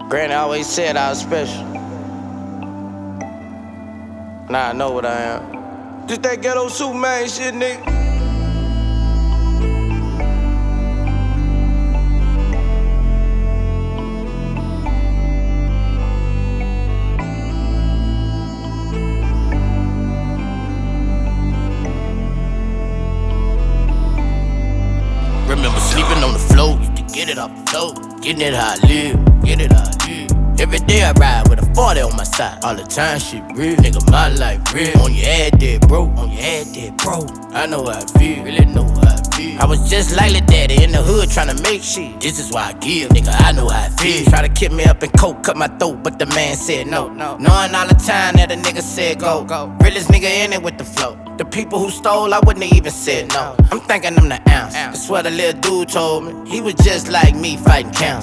Granny always said I was special. Now I know what I am. Just that ghetto Superman shit, nigga. Remember sleeping on the floor, used to get it off the floor. Getting it how I live, get it how I live. Every day I ride with a 40 on my side. All the time shit real, nigga my life real. On your head dead bro, on your head dead bro. I know how I feel, really know how I feel. I was just like Lil Daddy in the hood tryna make shit. This is why I give, nigga I know how I feel. Try to keep me up in coke, cut my throat, but the man said no. Knowing all the time that a nigga said go. Realest nigga in it with the flow. The people who stole, I wouldn't have even said no. I'm thinking I'm the ounce. That's what a little dude told me. He was just like me fighting counts.